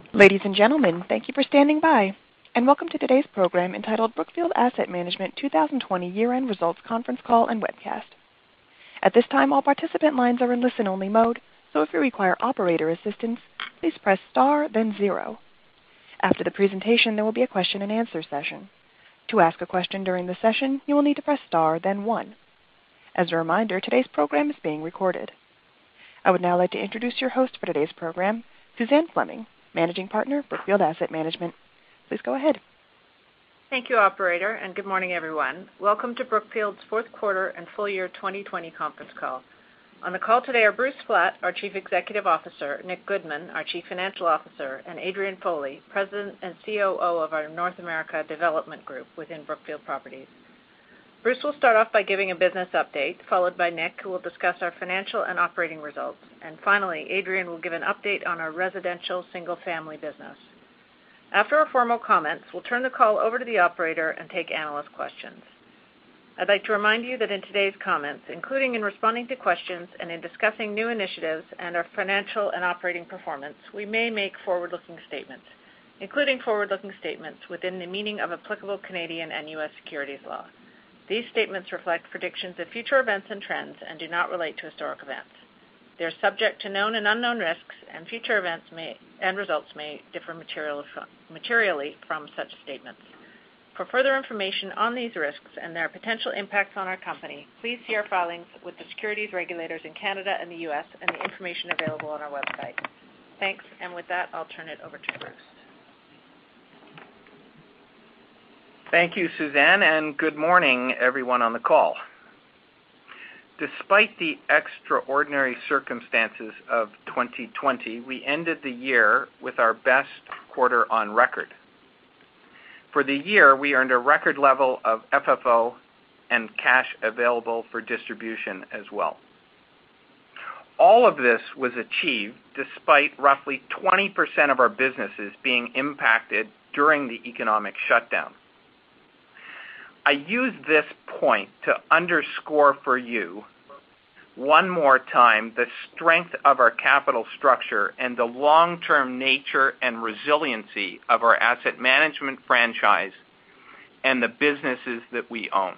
Ladies and gentlemen, thank you for standing by, and welcome to today's program entitled Brookfield Asset Management 2020 Year-End Results Conference Call and Webcast. At this time, all participant lines are in listen-only mode, so if you require operator assistance, please press star, then 0. After the presentation, there will be a question-and-answer session. To ask a question during the session, you will need to press star, then 1. As a reminder, today's program is being recorded. I would now like to introduce your host for today's program, Suzanne Fleming, Managing Partner, Brookfield Asset Management. Please go ahead. Thank you, Operator, and good morning, everyone. Welcome to Brookfield's fourth quarter and full year 2020 conference call. On the call today are Bruce Flatt, our Chief Executive Officer, Nick Goodman, our Chief Financial Officer, and Adrian Foley, President and COO of our North America Development Group within Brookfield Properties. Bruce will start off by giving a business update, followed by Nick, who will discuss our financial and operating results. And finally, Adrian will give an update on our residential single-family business. After our formal comments, we'll turn the call over to the operator and take analyst questions. I'd like to remind you that in today's comments, including in responding to questions and in discussing new initiatives and our financial and operating performance, we may make forward-looking statements, including forward-looking statements within the meaning of applicable Canadian and U.S. securities law. These statements reflect predictions of future events and trends and do not relate to historic events. They are subject to known and unknown risks, and future events and results may differ materially from such statements. For further information on these risks and their potential impacts on our company, please see our filings with the securities regulators in Canada and the U.S. and the information available on our website. Thanks, and with that, I'll turn it over to Bruce. Thank you, Suzanne, and good morning, everyone on the call. Despite the extraordinary circumstances of 2020, we ended the year with our best quarter on record. For the year, we earned a record level of FFO and cash available for distribution as well. All of this was achieved despite roughly 20% of our businesses being impacted during the economic shutdown. I use this point to underscore for you one more time the strength of our capital structure and the long-term nature and resiliency of our asset management franchise and the businesses that we own.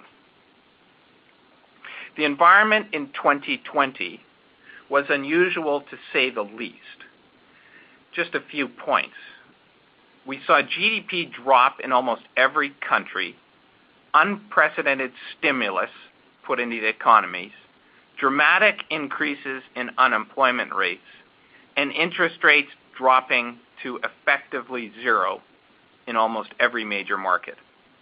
The environment in 2020 was unusual to say the least. Just a few points. We saw GDP drop in almost every country, unprecedented stimulus put into the economies, dramatic increases in unemployment rates, and interest rates dropping to effectively zero in almost every major market.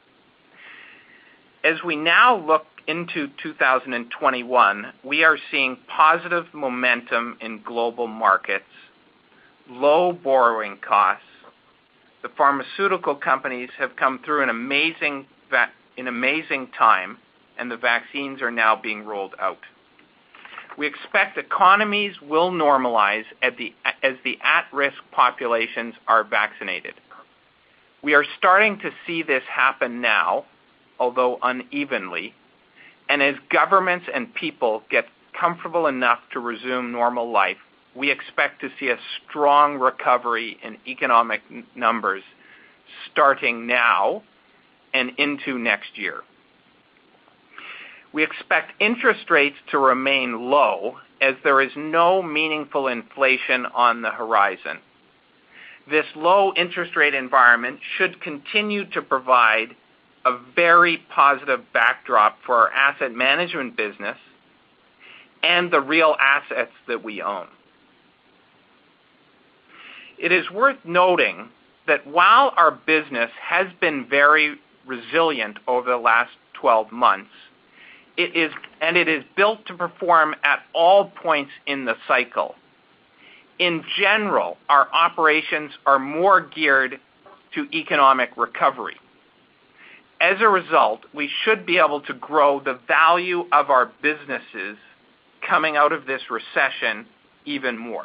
As we now look into 2021, we are seeing positive momentum in global markets, low borrowing costs. The pharmaceutical companies have come through an amazing time, and the vaccines are now being rolled out. We expect economies will normalize as the at-risk populations are vaccinated. We are starting to see this happen now, although unevenly, and as governments and people get comfortable enough to resume normal life, we expect to see a strong recovery in economic numbers starting now and into next year. We expect interest rates to remain low as there is no meaningful inflation on the horizon. This low interest rate environment should continue to provide a very positive backdrop for our asset management business and the real assets that we own. It is worth noting that while our business has been very resilient over the last 12 months, it is built to perform at all points in the cycle. In general, our operations are more geared to economic recovery. As a result, we should be able to grow the value of our businesses coming out of this recession even more.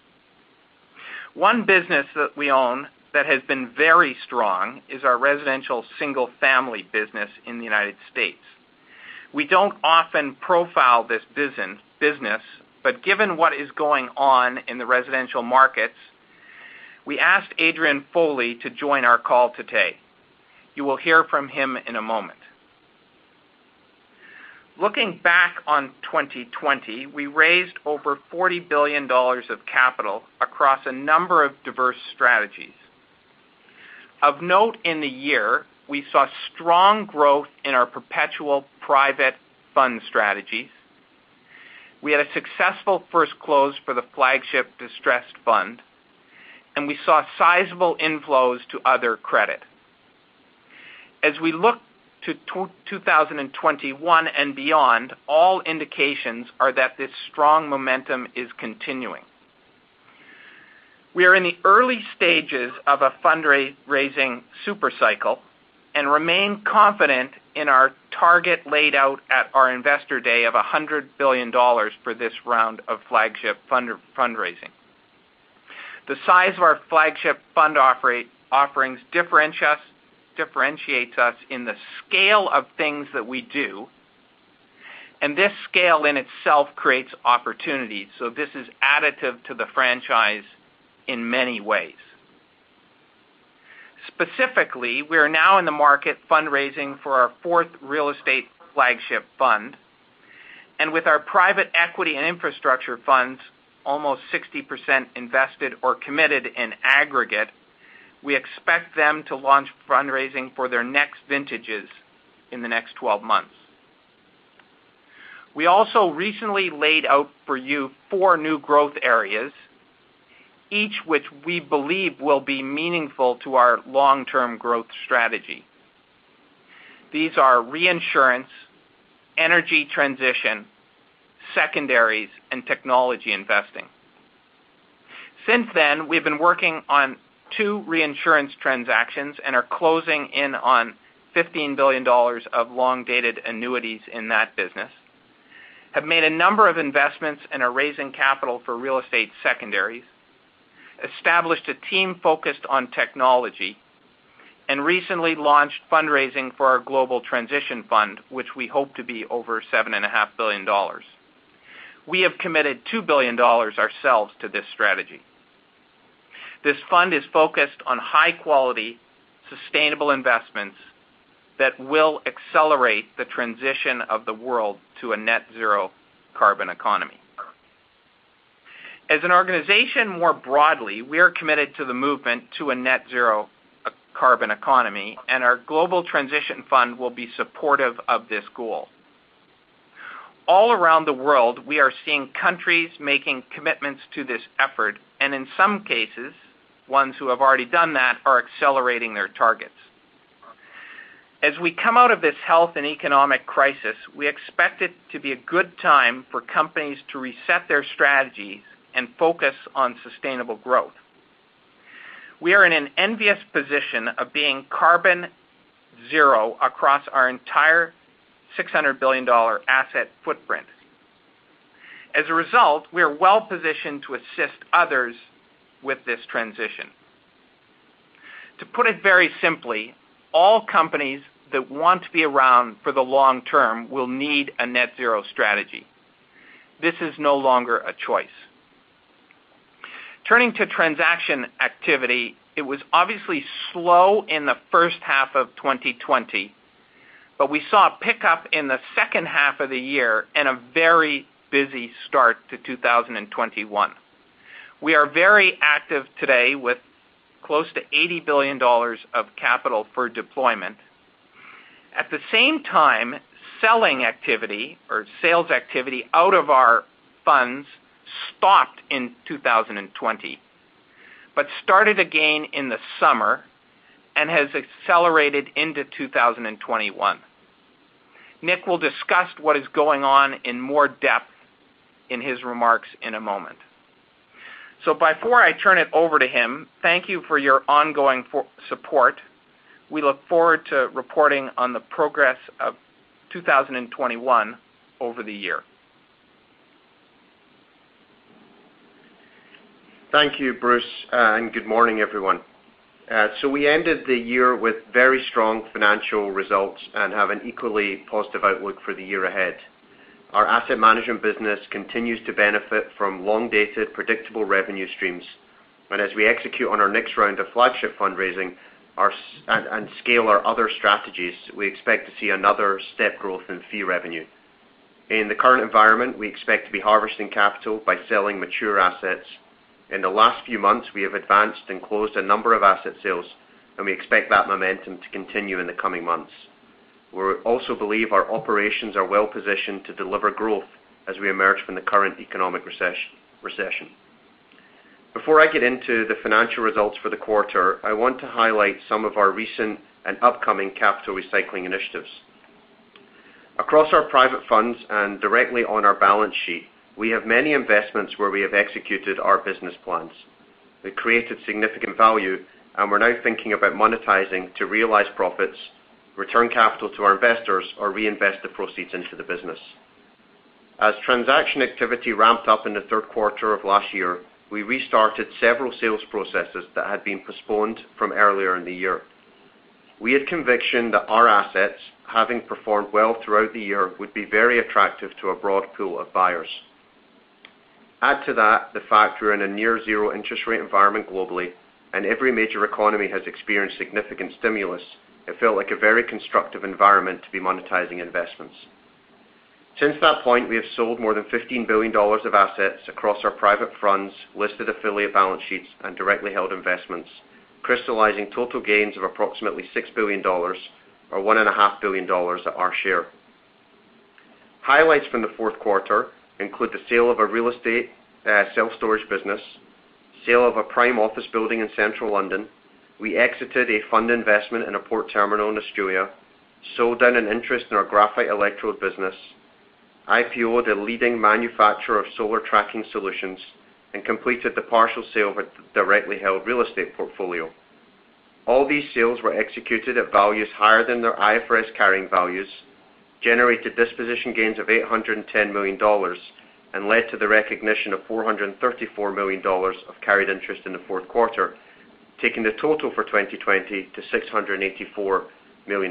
One business that we own that has been very strong is our residential single-family business in the United States. We don't often profile this business, but given what is going on in the residential markets, We asked Adrian Foley to join our call today. You will hear from him in a moment. Looking back on 2020, we raised over $40 billion of capital across a number of diverse strategies. Of note in the year, we saw strong growth in our perpetual private fund strategies. We had a successful first close for the flagship distressed fund, and we saw sizable inflows to other credit. As we look to 2021 and beyond, all indications are that this strong momentum is continuing. We are in the early stages of a fundraising supercycle and remain confident in our target laid out at our Investor Day of $100 billion for this round of flagship fundraising. The size of our flagship fund offerings differentiates us in the scale of things that we do, and this scale in itself creates opportunities. So this is additive to the franchise in many ways. Specifically, we are now in the market fundraising for our fourth real estate flagship fund, and with our private equity and infrastructure funds almost 60% invested or committed in aggregate, we expect them to launch fundraising for their next vintages in the next 12 months. We also recently laid out for you 4 new growth areas, each which we believe will be meaningful to our long-term growth strategy. These are reinsurance, energy transition, secondaries, and technology investing. Since then, we've been working on 2 reinsurance transactions and are closing in on $15 billion of long-dated annuities in that business, have made a number of investments and are raising capital for real estate secondaries, established a team focused on technology, and recently launched fundraising for our Global Transition Fund, which we hope to be over $7.5 billion. We have committed $2 billion ourselves to this strategy. This fund is focused on high-quality, sustainable investments that will accelerate the transition of the world to a net zero carbon economy. As an organization more broadly, we are committed to the movement to a net zero carbon economy, and our Global Transition Fund will be supportive of this goal. All around the world, we are seeing countries making commitments to this effort, and in some cases, ones who have already done that are accelerating their targets. As we come out of this health and economic crisis, we expect it to be a good time for companies to reset their strategies and focus on sustainable growth. We are in an envious position of being carbon zero across our entire $600 billion asset footprint. As a result, we are well positioned to assist others with this transition. To put it very simply, all companies that want to be around for the long term will need a net zero strategy. This is no longer a choice. Turning to transaction activity, it was obviously slow in the first half of 2020, but we saw a pickup in the second half of the year and a very busy start to 2021. We are very active today with close to $80 billion of capital for deployment. At the same time, selling activity or sales activity out of our funds stopped in 2020, but started again in the summer and has accelerated into 2021. Nick will discuss what is going on in more depth in his remarks in a moment. So before I turn it over to him, thank you for your ongoing support. We look forward to reporting on the progress of 2021 over the year. Thank you, Bruce, and good morning, everyone. So we ended the year with very strong financial results and have an equally positive outlook for the year ahead. Our asset management business continues to benefit from long-dated, predictable revenue streams, As we execute on our next round of flagship fundraising and scale our other strategies, we expect to see another step growth in fee revenue. In the current environment, we expect to be harvesting capital by selling mature assets. In the last few months, we have advanced and closed a number of asset sales, and we expect that momentum to continue in the coming months. We also believe our operations are well positioned to deliver growth as we emerge from the current economic recession. Before I get into the financial results for the quarter, I want to highlight some of our recent and upcoming capital recycling initiatives. Across our private funds and directly on our balance sheet, we have many investments where we have executed our business plans. We created significant value, and we're now thinking about monetizing to realize profits, return capital to our investors, or reinvest the proceeds into the business. As transaction activity ramped up in the third quarter of last year, we restarted several sales processes that had been postponed from earlier in the year. We had conviction that our assets, having performed well throughout the year, would be very attractive to a broad pool of buyers. Add to that the fact we're in a near zero interest rate environment globally, and every major economy has experienced significant stimulus. It felt like a very constructive environment to be monetizing investments. Since that point, we have sold more than $15 billion of assets across our private funds, listed affiliate balance sheets, and directly held investments, crystallizing total gains of approximately $6 billion, or $1.5 billion at our share. Highlights from the fourth quarter include the sale of a real estate self-storage business, sale of a prime office building in central London. We exited a fund investment in a port terminal in Australia, sold down an interest in our graphite electrode business, IPO'd a leading manufacturer of solar tracking solutions, and completed the partial sale of a directly held real estate portfolio. All these sales were executed at values higher than their IFRS carrying values, generated disposition gains of $810 million, and led to the recognition of $434 million of carried interest in the fourth quarter, taking the total for 2020 to $684 million.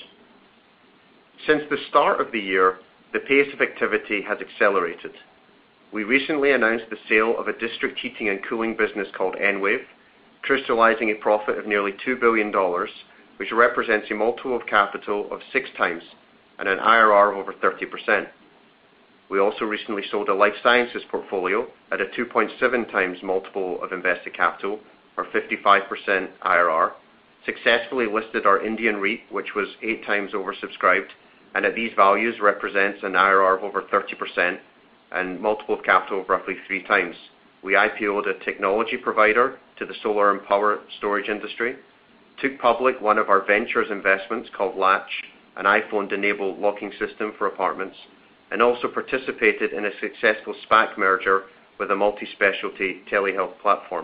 Since the start of the year, the pace of activity has accelerated. We recently announced the sale of a district heating and cooling business called Enwave, crystallizing a profit of nearly $2 billion, which represents a multiple of capital of 6 times and an IRR of over 30%. We also recently sold a life sciences portfolio at a 2.7 times multiple of invested capital, or 55% IRR, successfully listed our Indian REIT, which was 8 times oversubscribed, and at these values represents an IRR of over 30% and multiple of capital of roughly 3 times. We IPO'd a technology provider to the solar and power storage industry, took public one of our ventures investments called Latch, an iPhone-enabled locking system for apartments, and also participated in a successful SPAC merger with a multi-specialty telehealth platform.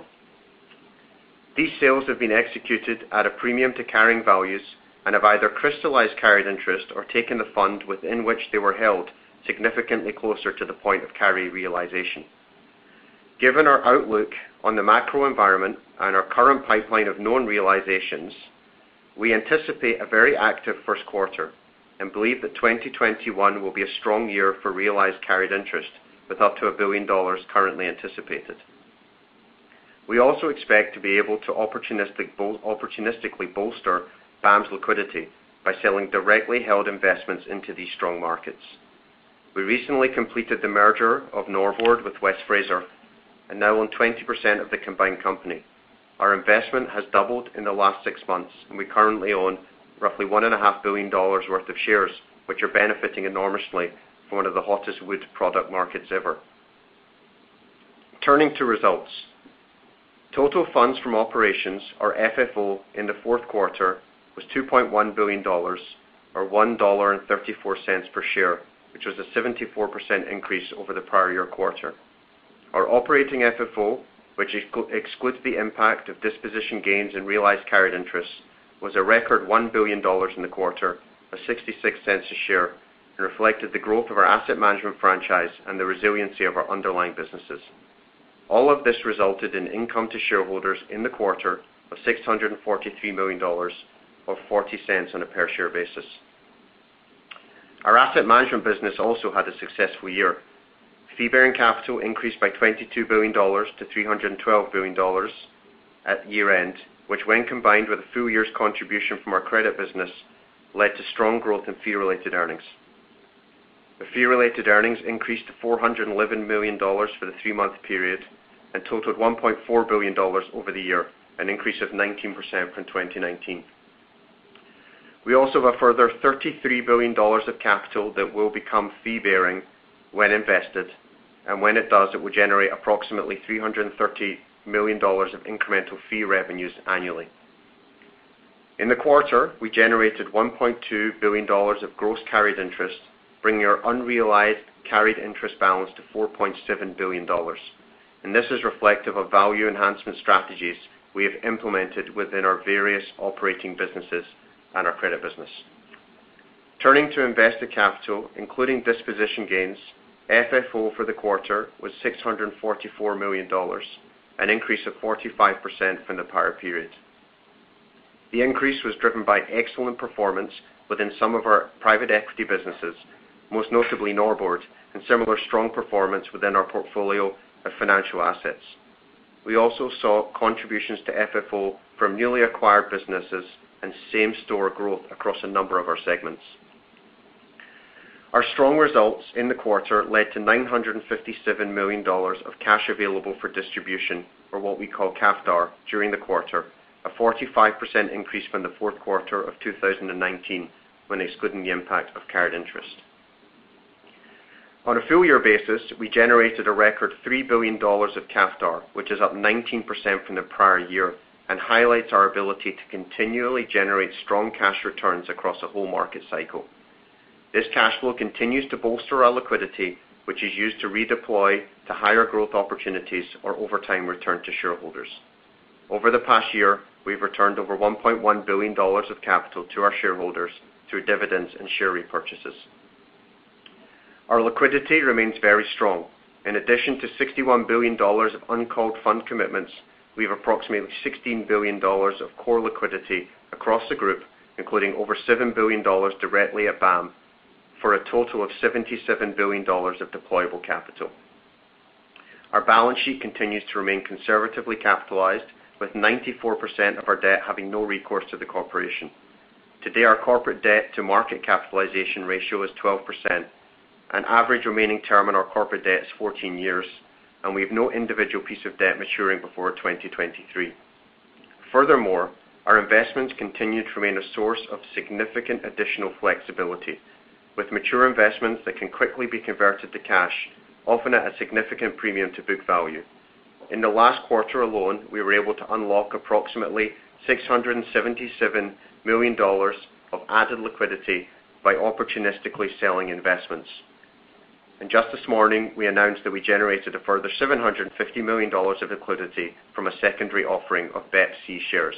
These sales have been executed at a premium to carrying values and have either crystallized carried interest or taken the fund within which they were held significantly closer to the point of carry realization. Given our outlook on the macro environment and our current pipeline of known realizations, we anticipate a very active first quarter and believe that 2021 will be a strong year for realized carried interest, with up to $1 billion currently anticipated. We also expect to be able to opportunistically bolster BAM's liquidity by selling directly held investments into these strong markets. We recently completed the merger of Norbord with West Fraser and now own 20% of the combined company. Our investment has doubled in the last 6 months, and we currently own roughly $1.5 billion worth of shares, which are benefiting enormously from one of the hottest wood product markets ever. Turning to results. Total funds from operations, or FFO, in the fourth quarter was $2.1 billion, or $1.34 per share, which was a 74% increase over the prior year quarter. Our operating FFO, which excludes the impact of disposition gains and realized carried interest, was a record $1 billion in the quarter, or 66 cents a share, and reflected the growth of our asset management franchise and the resiliency of our underlying businesses. All of this resulted in income to shareholders in the quarter of $643 million, or 40 cents on a per share basis. Our asset management business also had a successful year. Fee-bearing capital increased by $22 billion to $312 billion at year-end, which when combined with a full year's contribution from our credit business, led to strong growth in fee-related earnings. The fee-related earnings increased to $411 million for the 3-month period and totaled $1.4 billion over the year, an increase of 19% from 2019. We also have a further $33 billion of capital that will become fee-bearing when invested, and when it does, it will generate approximately $330 million of incremental fee revenues annually. In the quarter, we generated $1.2 billion of gross carried interest, bringing our unrealized carried interest balance to $4.7 billion. And this is reflective of value enhancement strategies we have implemented within our various operating businesses and our credit business. Turning to invested capital, including disposition gains, FFO for the quarter was $644 million, an increase of 45% from the prior period. The increase was driven by excellent performance within some of our private equity businesses, most notably Norbord, and similar strong performance within our portfolio of financial assets. We also saw contributions to FFO from newly acquired businesses and same-store growth across a number of our segments. Our strong results in the quarter led to $957 million of cash available for distribution, or what we call CAFDAR, during the quarter, a 45% increase from the fourth quarter of 2019 when excluding the impact of carried interest. On a full year basis, we generated a record $3 billion of CAFDAR, which is up 19% from the prior year and highlights our ability to continually generate strong cash returns across a whole market cycle. This cash flow continues to bolster our liquidity, which is used to redeploy to higher growth opportunities or over time return to shareholders. Over the past year, we've returned over $1.1 billion of capital to our shareholders through dividends and share repurchases. Our liquidity remains very strong. In addition to $61 billion of uncalled fund commitments, we have approximately $16 billion of core liquidity across the group, including over $7 billion directly at BAM, for a total of $77 billion of deployable capital. Our balance sheet continues to remain conservatively capitalized, with 94% of our debt having no recourse to the corporation. Today, our corporate debt to market capitalization ratio is 12%, and average remaining term on our corporate debt is 14 years, and we have no individual piece of debt maturing before 2023. Furthermore, our investments continue to remain a source of significant additional flexibility, with mature investments that can quickly be converted to cash, often at a significant premium to book value. In the last quarter alone, we were able to unlock approximately $677 million of added liquidity by opportunistically selling investments. And just this morning, we announced that we generated a further $750 million of liquidity from a secondary offering of BEPC shares.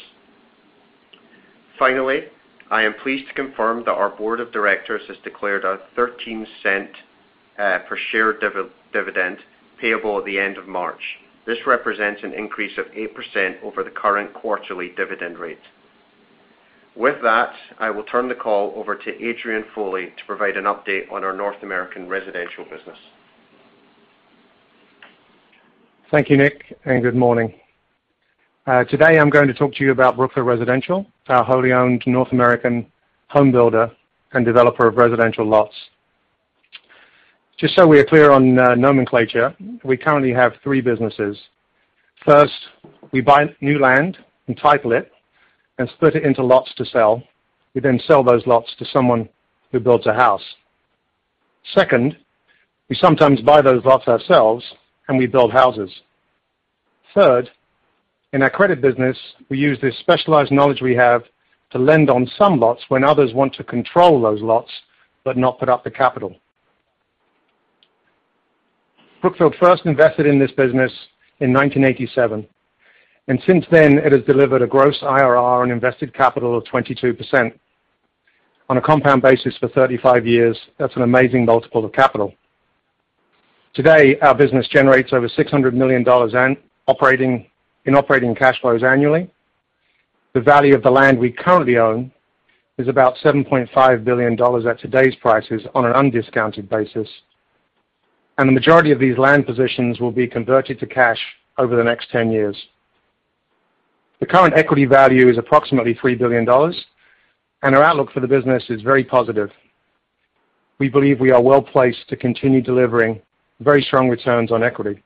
Finally, I am pleased to confirm that our board of directors has declared a 13-cent per share dividend payable at the end of March. This represents an increase of 8% over the current quarterly dividend rate. With that, I will turn the call over to Adrian Foley to provide an update on our North American residential business. Thank you, Nick, and good morning. Today I'm going to talk to you about Brookfield Residential, our wholly owned North American home builder and developer of residential lots. Just so we are clear on nomenclature, we currently have 3 businesses. First, we buy new land, entitle it, and split it into lots to sell. We then sell those lots to someone who builds a house. Second, we sometimes buy those lots ourselves and we build houses. Third, in our credit business, we use this specialized knowledge we have to lend on some lots when others want to control those lots but not put up the capital. Brookfield first invested in this business in 1987, and since then it has delivered a gross IRR on invested capital of 22%. On a compound basis for 35 years, that's an amazing multiple of capital. Today, our business generates over $600 million in operating cash flows annually. The value of the land we currently own is about $7.5 billion at today's prices on an undiscounted basis. and the majority of these land positions will be converted to cash over the next 10 years. The current equity value is approximately $3 billion, and our outlook for the business is very positive. We believe we are well placed to continue delivering very strong returns on equity.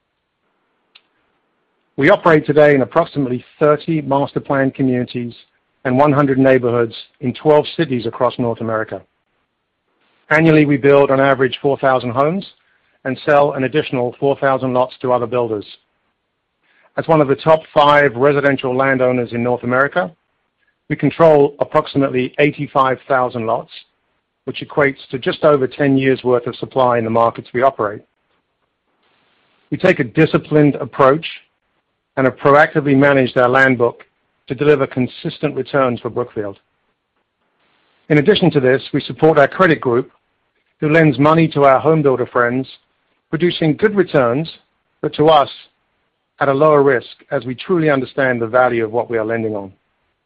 We operate today in approximately 30 master planned communities and 100 neighborhoods in 12 cities across North America. Annually, we build on average 4,000 homes and sell an additional 4,000 lots to other builders. As one of the top 5 residential landowners in North America, we control approximately 85,000 lots, which equates to just over 10 years' worth of supply in the markets we operate. We take a disciplined approach and have proactively managed our land book to deliver consistent returns for Brookfield. In addition to this, we support our credit group, who lends money to our home builder friends, producing good returns, but to us, at a lower risk, as we truly understand the value of what we are lending on.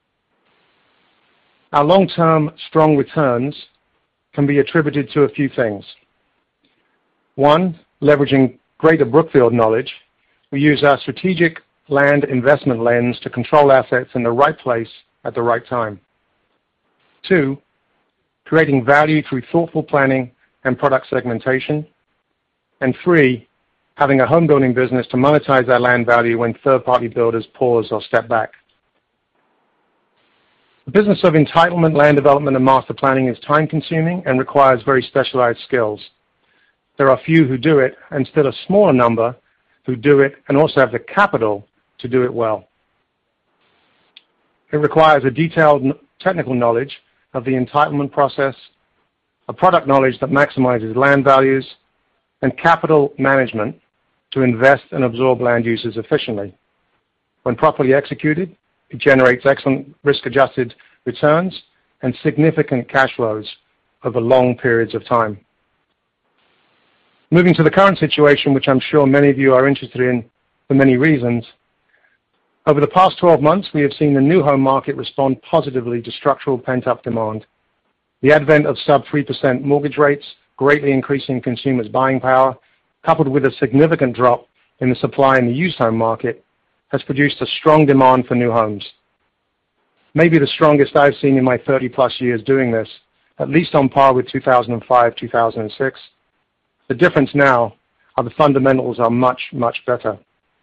Our long-term strong returns can be attributed to a few things. One, leveraging greater Brookfield knowledge, we use our strategic land investment lens to control assets in the right place at the right time. 2, creating value through thoughtful planning and product segmentation. And 3, having a home building business to monetize our land value when third-party builders pause or step back. The business of entitlement, land development, and master planning is time-consuming and requires very specialized skills. There are few who do it, and still a smaller number who do it and also have the capital to do it well. It requires a detailed technical knowledge of the entitlement process, a product knowledge that maximizes land values, and capital management to invest and absorb land uses efficiently. When properly executed, it generates excellent risk-adjusted returns and significant cash flows over long periods of time. Moving to the current situation, which I'm sure many of you are interested in for many reasons, over the past 12 months, we have seen the new home market respond positively to structural pent-up demand. The advent of sub-3% mortgage rates, greatly increasing consumers' buying power, coupled with a significant drop in the supply in the used home market, has produced a strong demand for new homes. Maybe the strongest I've seen in my 30-plus years doing this, at least on par with 2005, 2006. The difference now are the fundamentals are much, much better.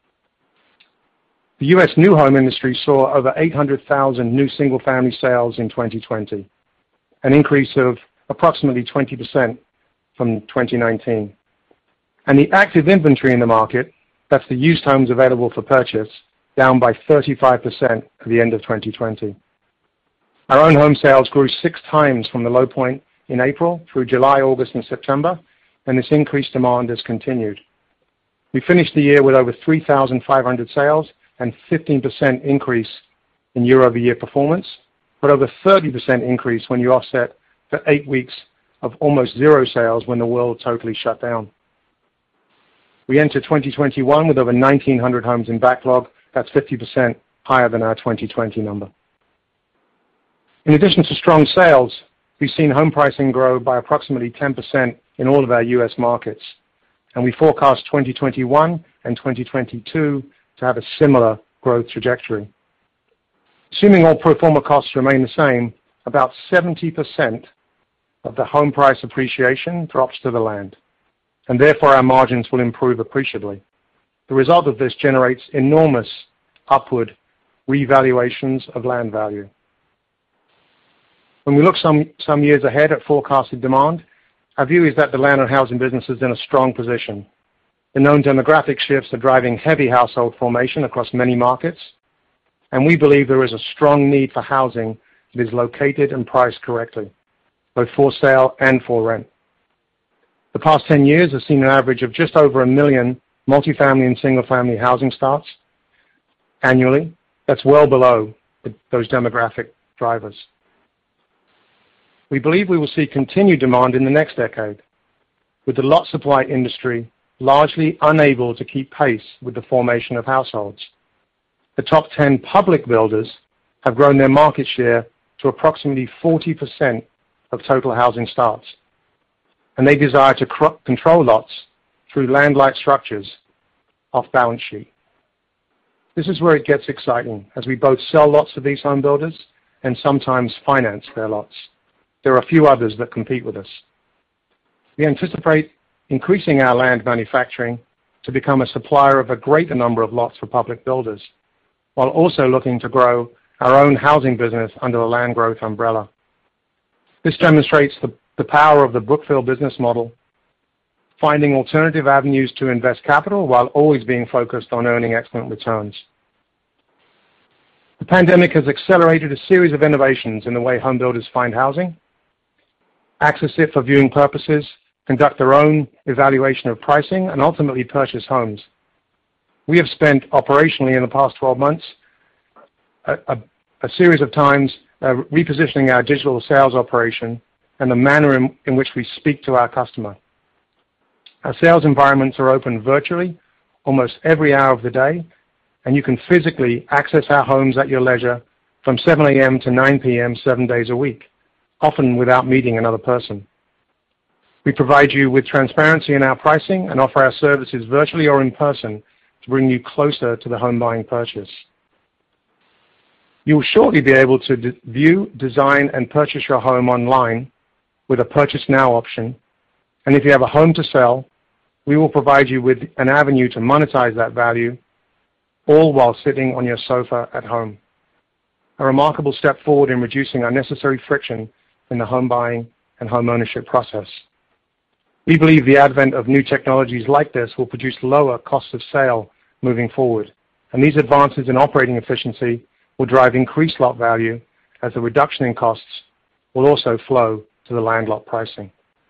The U.S. new home industry saw over 800,000 new single-family sales in 2020, an increase of approximately 20% from 2019. And the active inventory in the market, that's the used homes available for purchase, down by 35% at the end of 2020. Our own home sales grew 6 times from the low point in April through July, August, and September, and this increased demand has continued. We finished the year with over 3,500 sales and 15% increase in year-over-year performance, but over 30% increase when you offset for 8 weeks of almost zero sales when the world totally shut down. We enter 2021 with over 1,900 homes in backlog. That's 50% higher than our 2020 number. In addition to strong sales, we've seen home pricing grow by approximately 10% in all of our U.S. markets, and we forecast 2021 and 2022 to have a similar growth trajectory. Assuming all pro forma costs remain the same, about 70% of the home price appreciation drops to the land, and therefore our margins will improve appreciably. The result of this generates enormous upward revaluations of land value. When we look some years ahead at forecasted demand, our view is that the land and housing business is in a strong position. The known demographic shifts are driving heavy household formation across many markets, and we believe there is a strong need for housing that is located and priced correctly, both for sale and for rent. The past 10 years have seen an average of just over 1 million multifamily and single-family housing starts annually. That's well below those demographic drivers. We believe we will see continued demand in the next decade, with the lot supply industry largely unable to keep pace with the formation of households. The top 10 public builders have grown their market share to approximately 40% of total housing starts, and they desire to control lots through land-like structures off balance sheet. This is where it gets exciting, as we both sell lots to these home builders and sometimes finance their lots. There are a few others that compete with us. We anticipate increasing our land manufacturing to become a supplier of a greater number of lots for public builders, while also looking to grow our own housing business under the land growth umbrella. This demonstrates the power of the Brookfield business model, finding alternative avenues to invest capital while always being focused on earning excellent returns. The pandemic has accelerated a series of innovations in the way home builders find housing, access it for viewing purposes, conduct their own evaluation of pricing, and ultimately purchase homes. We have spent operationally in the past 12 months a series of times repositioning our digital sales operation and the manner in which we speak to our customer. Our sales environments are open virtually almost every hour of the day, and you can physically access our homes at your leisure from 7 a.m. to 9 p.m. 7 days a week, often without meeting another person. We provide you with transparency in our pricing and offer our services virtually or in person to bring you closer to the home buying purchase. You will shortly be able to view, design, and purchase your home online with a Purchase Now option. And if you have a home to sell, we will provide you with an avenue to monetize that value, all while sitting on your sofa at home. A remarkable step forward in reducing unnecessary friction in the home buying and home ownership process. We believe the advent of new technologies like this will produce lower costs of sale moving forward, and these advances in operating efficiency will drive increased lot value, as the reduction in costs will also flow to the land lot pricing.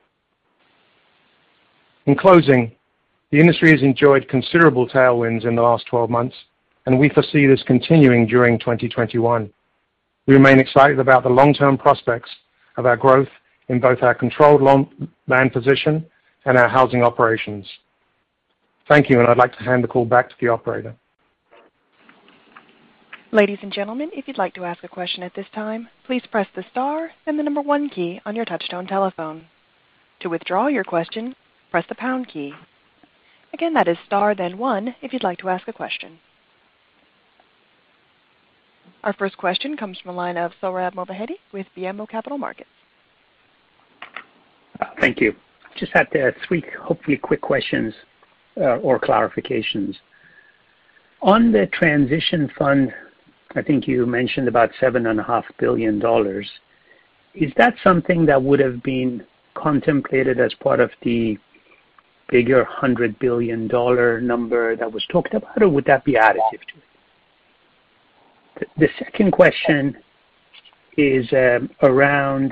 In closing, the industry has enjoyed considerable tailwinds in the last 12 months, and we foresee this continuing during 2021. We remain excited about the long-term prospects of our growth in both our controlled land position and our housing operations. Thank you, and I'd like to hand the call back to the operator. Ladies and gentlemen, if you'd like to ask a question at this time, please press the star and the number 1 key on your touchtone telephone. To withdraw your question, press the pound key. Again, that is star then 1 if you'd like to ask a question. Our first question comes from the line of Sohrab Movahedi with BMO Capital Markets. Thank you. Just had 3 hopefully quick questions or clarifications. On the transition fund, I think you mentioned about $7.5 billion. Is that something that would have been contemplated as part of the bigger $100 billion number that was talked about, or would that be additive to it? The second question is around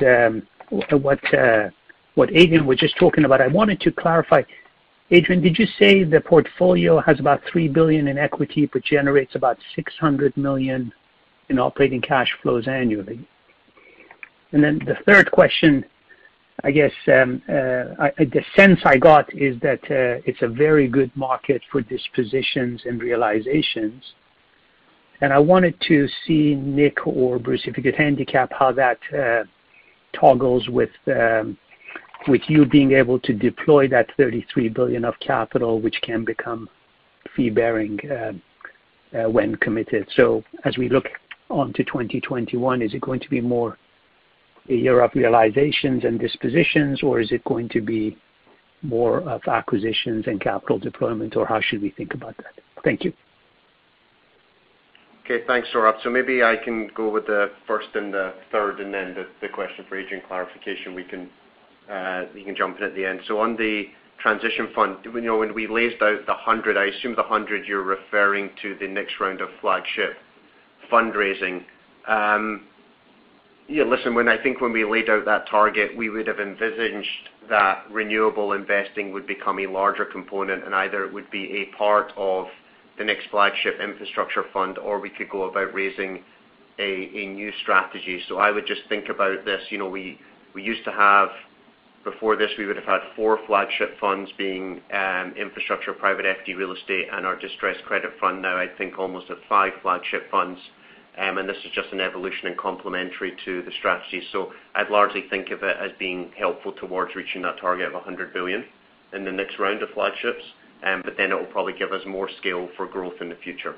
what Adrian was just talking about. I wanted to clarify. Adrian, did you say the portfolio has about $3 billion in equity but generates about $600 million in operating cash flows annually? And then the third question, I guess the sense I got is that it's a very good market for dispositions and realizations. And I wanted to see, Nick or Bruce, if you could handicap how that toggles with you being able to deploy that $33 billion of capital, which can become fee-bearing when committed. So as we look on to 2021, is it going to be more a year of realizations and dispositions, or is it going to be more of acquisitions and capital deployment, or how should we think about that? Thank you. Okay, thanks, Sohrab. So maybe I can go with the first and the third, and then the question for Adrian clarification. You can jump in at the end. So on the transition fund, when we laid out the 100, I assume the 100 you're referring to the next round of flagship fundraising. Listen, when we laid out that target, we would have envisaged that renewable investing would become a larger component, and either it would be a part of the next flagship infrastructure fund, or we could go about raising a new strategy. So I would just think about this. We used to have, before this, we would have had 4 flagship funds being infrastructure, private equity, real estate, and our distressed credit fund. Now I think almost at 5 flagship funds. And this is just an evolution and complementary to the strategy. So I'd largely think of it as being helpful towards reaching that target of $100 billion. in the next round of flagships, but then it will probably give us more scale for growth in the future,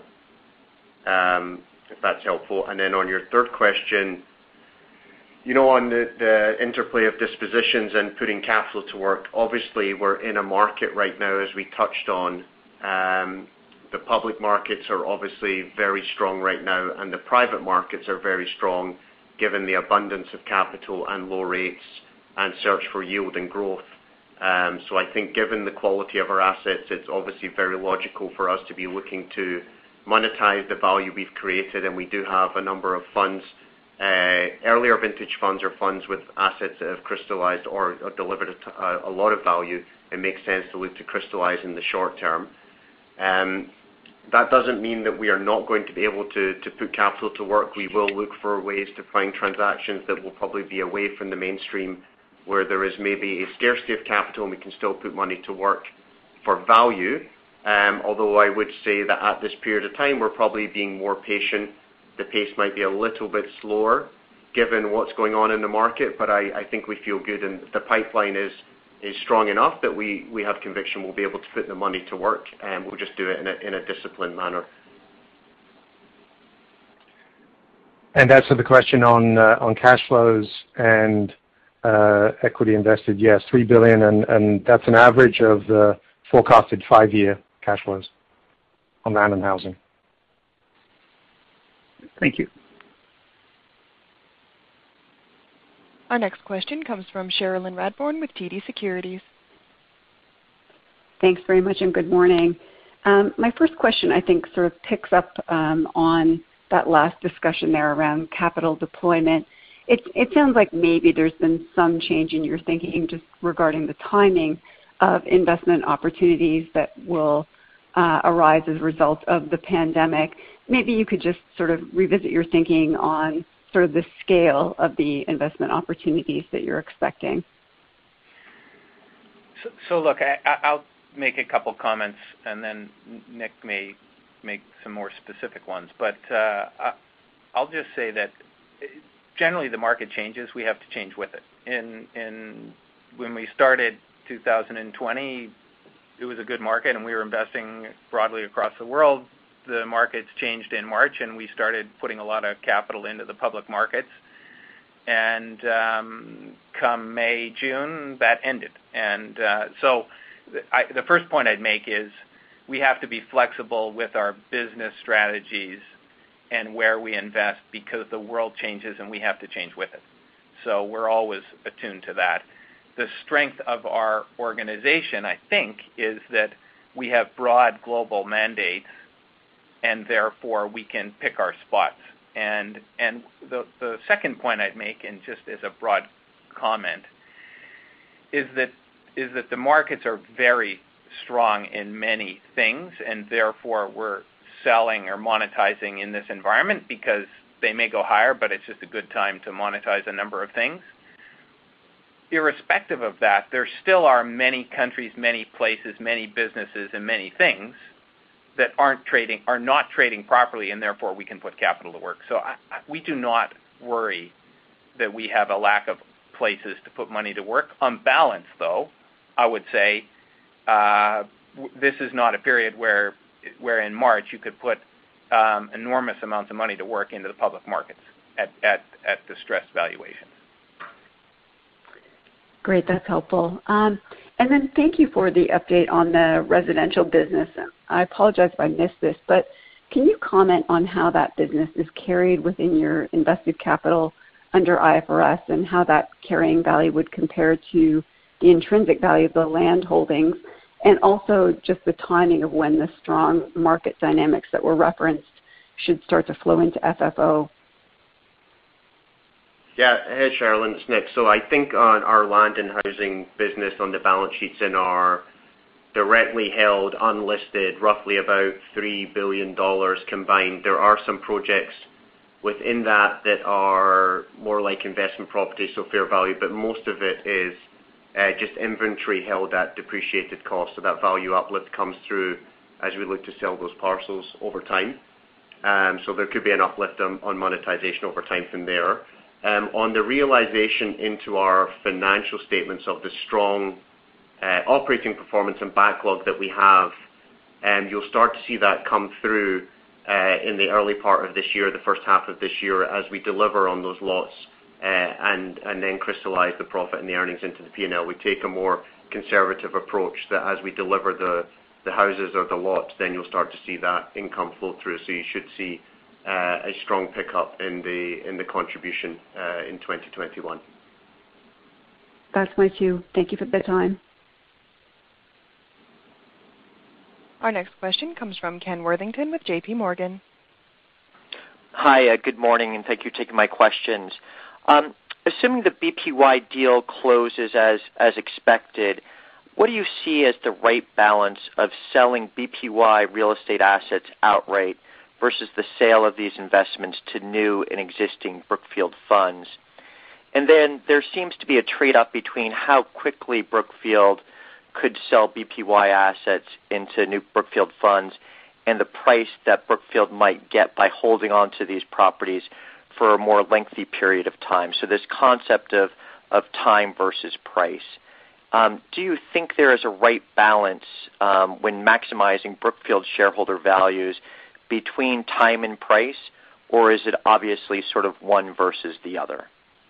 if that's helpful. And then on your third question, on the interplay of dispositions and putting capital to work, obviously we're in a market right now, as we touched on. The public markets are obviously very strong right now, and the private markets are very strong given the abundance of capital and low rates and search for yield and growth. So I think given the quality of our assets, it's obviously very logical for us to be looking to monetize the value we've created, and we do have a number of funds, earlier vintage funds or funds with assets that have crystallized or delivered a lot of value. It makes sense to look to crystallize in the short term. That doesn't mean that we are not going to be able to put capital to work. We will look for ways to find transactions that will probably be away from the mainstream, where there is maybe a scarcity of capital and we can still put money to work for value. Although I would say that at this period of time, we're probably being more patient. The pace might be a little bit slower given what's going on in the market, but I think we feel good, and the pipeline is strong enough that we have conviction we'll be able to put the money to work, and we'll just do it in a disciplined manner. And as for the question on cash flows and equity invested, yes, $3 billion, and that's an average of the forecasted 5-year cash flows on land and housing. Thank you. Our next question comes from Cherilyn Radbourne with TD Securities. Thanks very much, and good morning. My first question, I think, sort of picks up on that last discussion there around capital deployment. It sounds like maybe there's been some change in your thinking just regarding the timing of investment opportunities that will arise as a result of the pandemic. Maybe you could just sort of revisit your thinking on sort of the scale of the investment opportunities that you're expecting. So look, I'll make a couple comments, and then Nick may make some more specific ones. But I'll just say that generally the market changes, we have to change with it. When we started 2020, it was a good market, and we were investing broadly across the world. The markets changed in March, and we started putting a lot of capital into the public markets. And come May, June, that ended. And so the first point I'd make is we have to be flexible with our business strategies and where we invest, because the world changes and we have to change with it. So we're always attuned to that. The strength of our organization, I think, is that we have broad global mandates, and therefore we can pick our spots. And the second point I'd make, and just as a broad comment, is that the markets are very strong in many things, and therefore we're selling or monetizing in this environment because they may go higher, but it's just a good time to monetize a number of things. Irrespective of that, there still are many countries, many places, many businesses, and many things that are not trading properly, and therefore we can put capital to work. So we do not worry that we have a lack of places to put money to work. On balance, though, I would say this is not a period where in March you could put enormous amounts of money to work into the public markets at distressed valuations. Great, that's helpful. And then thank you for the update on the residential business. I apologize if I missed this, but can you comment on how that business is carried within your invested capital under IFRS, and how that carrying value would compare to the intrinsic value of the land holdings, and also just the timing of when the strong market dynamics that were referenced should start to flow into FFO? Yeah, hey Cherilyn, it's Nick. So I think on our land and housing business on the balance sheets in our directly held, unlisted, roughly about $3 billion combined. There are some projects within that are more like investment property, so fair value, but most of it is just inventory held at depreciated cost. So that value uplift comes through as we look to sell those parcels over time. So there could be an uplift on monetization over time from there. On the realization into our financial statements of the strong operating performance and backlog that we have, you'll start to see that come through in the early part of this year, the first half of this year, as we deliver on those lots and then crystallize the profit and the earnings into the P&L. We take a more conservative approach that as we deliver the houses or the lots, then you'll start to see that income flow through. So you should see a strong pickup in the contribution in 2021. That's my cue. Thank you for the time. Our next question comes from Ken Worthington with J.P. Morgan. Hi, good morning, and thank you for taking my questions. Assuming the BPY deal closes as expected, what do you see as the right balance of selling BPY real estate assets outright versus the sale of these investments to new and existing Brookfield funds? And then there seems to be a trade-off between how quickly Brookfield could sell BPY assets into new Brookfield funds and the price that Brookfield might get by holding on to these properties for a more lengthy period of time. So this concept of time versus price. Do you think there is a right balance when maximizing Brookfield shareholder values between time and price, or is it obviously sort of one versus the other?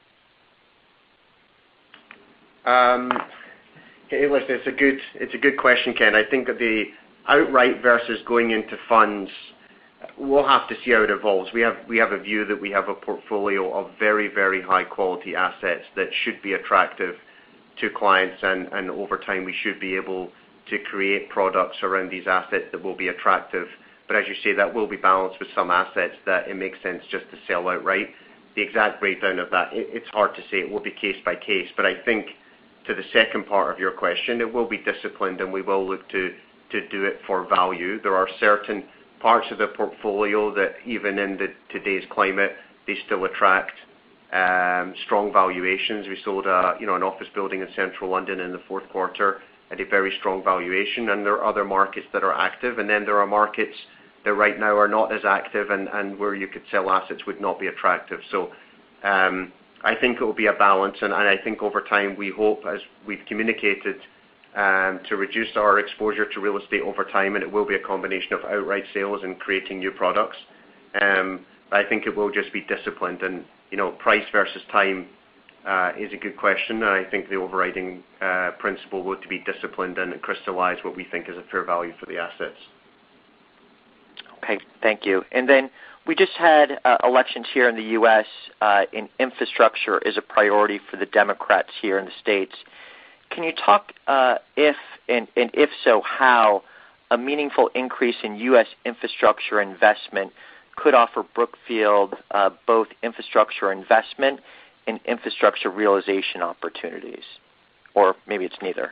It's a good question, Ken. I think that the outright versus going into funds, we'll have to see how it evolves. We have a view that we have a portfolio of very, very high quality assets that should be attractive to clients, and over time we should be able to create products around these assets that will be attractive. But as you say, that will be balanced with some assets that it makes sense just to sell outright. The exact breakdown of that, it's hard to say. It will be case by case. But I think to the second part of your question, it will be disciplined, and we will look to do it for value. There are certain parts of the portfolio that even in today's climate, they still attract strong valuations. We sold an office building in central London in the fourth quarter at a very strong valuation, and there are other markets that are active, and then there are markets that right now are not as active and where you could sell assets would not be attractive. So I think it will be a balance, and I think over time we hope, as we've communicated, to reduce our exposure to real estate over time, and it will be a combination of outright sales and creating new products. I think it will just be disciplined, and price versus time is a good question, and I think the overriding principle would to be disciplined and crystallize what we think is a fair value for the assets. Okay, thank you. And then we just had elections here in the U.S. In infrastructure is a priority for the Democrats here in the States. Can you talk if so, how a meaningful increase in U.S. infrastructure investment could offer Brookfield both infrastructure investment and infrastructure realization opportunities? Or maybe it's neither.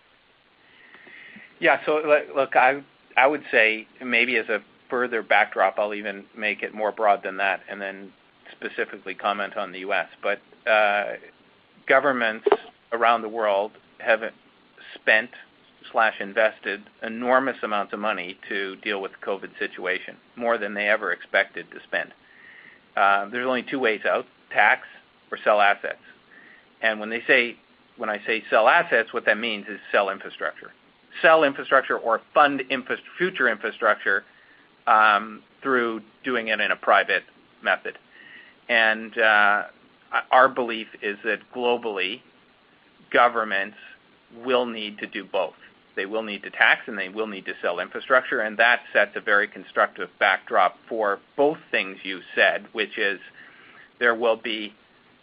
Yeah, so look, I would say maybe as a further backdrop, I'll even make it more broad than that and then specifically comment on the U.S. But governments around the world have spent/invested enormous amounts of money to deal with the COVID situation, more than they ever expected to spend. There's only two ways out: tax or sell assets. And when I say sell assets, what that means is sell infrastructure. Sell infrastructure or fund future infrastructure through doing it in a private method. And our belief is that globally, governments will need to do both. They will need to tax and they will need to sell infrastructure, and that sets a very constructive backdrop for both things you said, which is there will be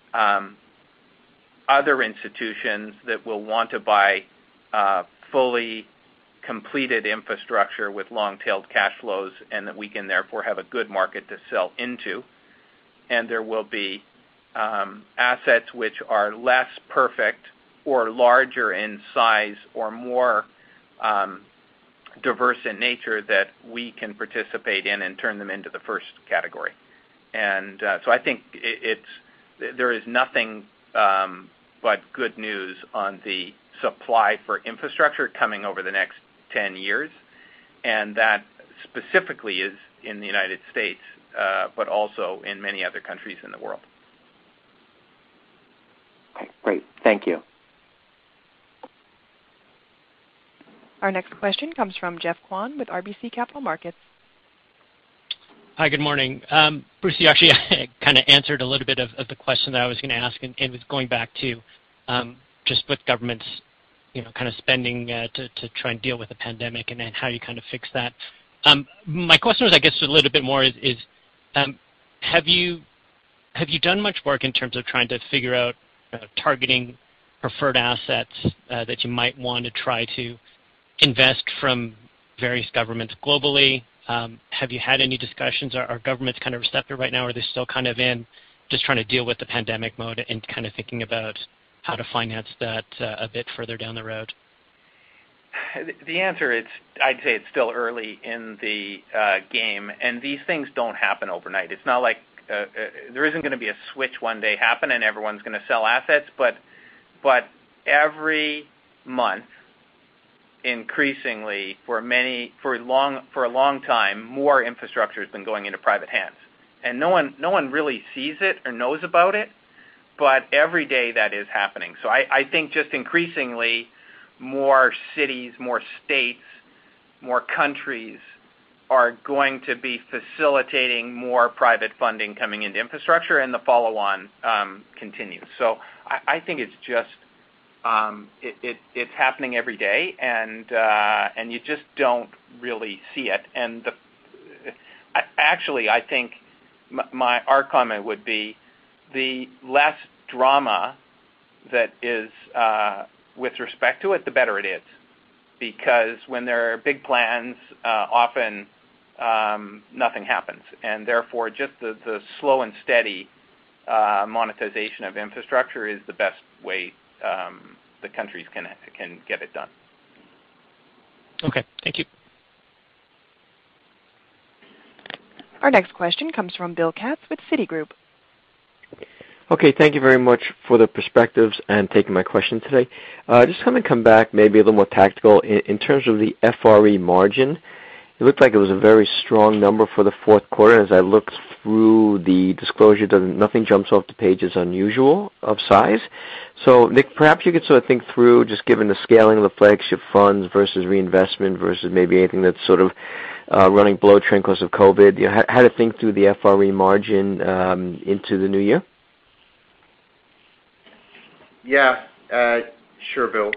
other institutions that will want to buy fully completed infrastructure with long-tailed cash flows, and that we can therefore have a good market to sell into. And there will be assets which are less perfect or larger in size or more diverse in nature that we can participate in and turn them into the first category. And so I think there is nothing but good news on the supply for infrastructure coming over the next 10 years, and that specifically is in the United States, but also in many other countries in the world. Okay, great. Thank you. Our next question comes from Geoff Kwan with RBC Capital Markets. Hi, good morning. Bruce, you actually kind of answered a little bit of the question that I was going to ask, and it was going back to just with governments, kind of spending to try and deal with the pandemic and how you kind of fix that. My question was, I guess, a little bit more is have you done much work in terms of trying to figure out targeting preferred assets that you might want to try to invest from various governments globally? Have you had any discussions? Are governments kind of receptive right now, or are they still kind of in just trying to deal with the pandemic mode and kind of thinking about how to finance that a bit further down the road? The answer is, I'd say it's still early in the game, and these things don't happen overnight. It's not like there isn't going to be a switch one day happen and everyone's going to sell assets, but every month, increasingly for a long time, more infrastructure has been going into private hands, and no one really sees it or knows about it, but every day that is happening. So I think just increasingly more cities, more states, more countries are going to be facilitating more private funding coming into infrastructure, and the follow-on continues. So I think it's just it's happening every day, and you just don't really see it. And I think our comment would be the less drama that is with respect to it, the better it is, because when there are big plans, often nothing happens, and therefore just the slow and steady monetization of infrastructure is the best way the countries can get it done. Okay, thank you. Our next question comes from Bill Katz with Citigroup. Okay, thank you very much for the perspectives and taking my question today. Just going to come back maybe a little more tactical in terms of the FRE margin. It looked like it was a very strong number for the fourth quarter. As I looked through the disclosure, nothing jumps off the page as unusual of size. So, Nick, perhaps you could sort of think through, just given the scaling of the flagship funds versus reinvestment versus maybe anything that's sort of running below trend because of COVID, how to think through the FRE margin into the new year? Yeah, sure, Bill.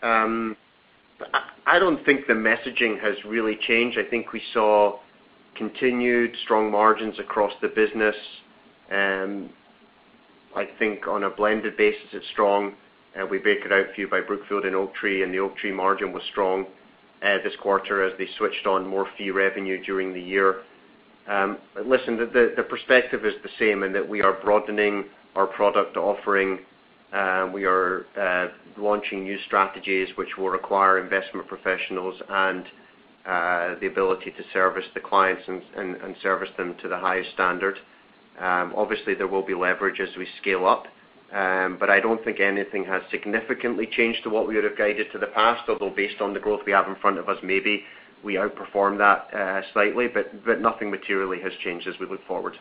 I don't think the messaging has really changed. I think we saw continued strong margins across the business. I think on a blended basis it's strong. We break it out for you by Brookfield and Oaktree, and the Oaktree margin was strong this quarter as they switched on more fee revenue during the year. Listen, the perspective is the same in that we are broadening our product offering. We are launching new strategies which will require investment professionals and the ability to service the clients and service them to the highest standard. Obviously, there will be leverage as we scale up, but I don't think anything has significantly changed to what we would have guided to the past, although based on the growth we have in front of us, maybe we outperform that slightly, but nothing materially has changed as we look forward.